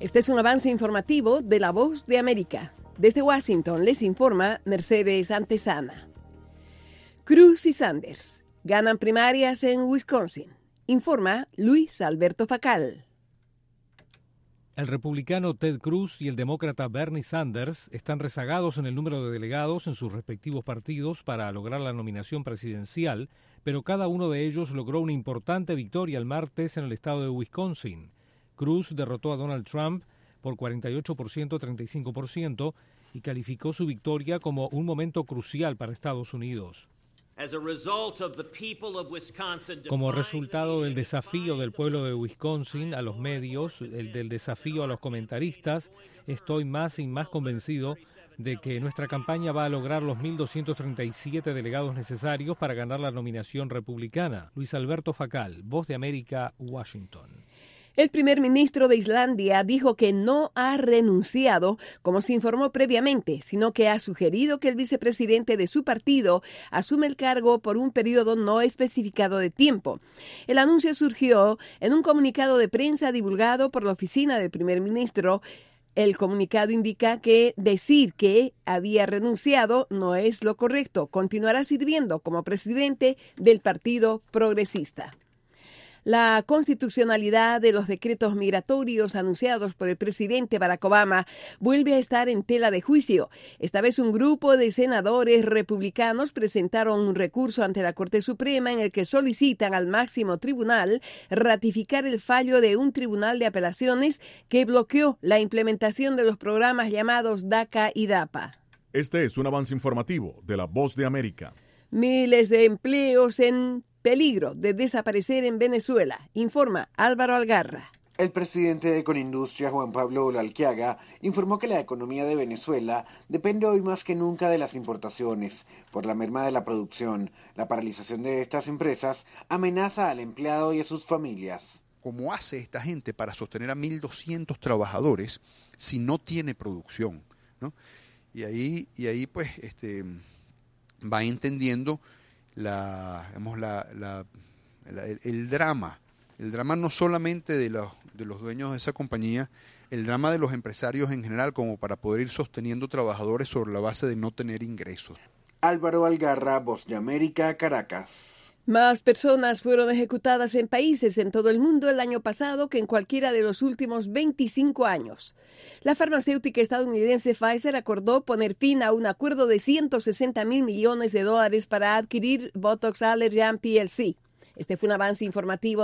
Este es un avance informativo de La Voz de América. Desde Washington les informa Mercedes Antesana. Cruz y Sanders ganan primarias en Wisconsin. Informa Luis Alberto Facal. El republicano Ted Cruz y el demócrata Bernie Sanders están rezagados en el número de delegados en sus respectivos partidos para lograr la nominación presidencial, pero cada uno de ellos logró una importante victoria el martes en el estado de Wisconsin. Cruz derrotó a Donald Trump por 48%-35% y calificó su victoria como un momento crucial para Estados Unidos. Como resultado del desafío del pueblo de Wisconsin a los medios, del desafío a los comentaristas, estoy más y más convencido de que nuestra campaña va a lograr los 1.237 delegados necesarios para ganar la nominación republicana. Luis Alberto Facal, Voz de América, Washington. El primer ministro de Islandia dijo que no ha renunciado, como se informó previamente, sino que ha sugerido que el vicepresidente de su partido asume el cargo por un periodo no especificado de tiempo. El anuncio surgió en un comunicado de prensa divulgado por la oficina del primer ministro. El comunicado indica que decir que había renunciado no es lo correcto. Continuará sirviendo como presidente del Partido Progresista. La constitucionalidad de los decretos migratorios anunciados por el presidente Barack Obama vuelve a estar en tela de juicio. Esta vez un grupo de senadores republicanos presentaron un recurso ante la Corte Suprema en el que solicitan al máximo tribunal ratificar el fallo de un tribunal de apelaciones que bloqueó la implementación de los programas llamados DACA y DAPA. Este es un avance informativo de La Voz de América. Miles de empleos en peligro de desaparecer en Venezuela, informa Álvaro Algarra. El presidente de Econindustria, Juan Pablo Olalquiaga, informó que la economía de Venezuela depende hoy más que nunca de las importaciones. Por la merma de la producción, la paralización de estas empresas amenaza al empleado y a sus familias. ¿Cómo hace esta gente para sostener a 1.200 trabajadores si no tiene producción, ¿no? Y ahí pues va entendiendo el drama no solamente de los dueños de esa compañía, el drama de los empresarios en general, como para poder ir sosteniendo trabajadores sobre la base de no tener ingresos. Álvaro Algarra, Voz de América, Caracas. Más personas fueron ejecutadas en países en todo el mundo el año pasado que en cualquiera de los últimos 25 años. La farmacéutica estadounidense Pfizer acordó poner fin a un acuerdo de $160.000 millones para adquirir Botox Allergan PLC. Este fue un avance informativo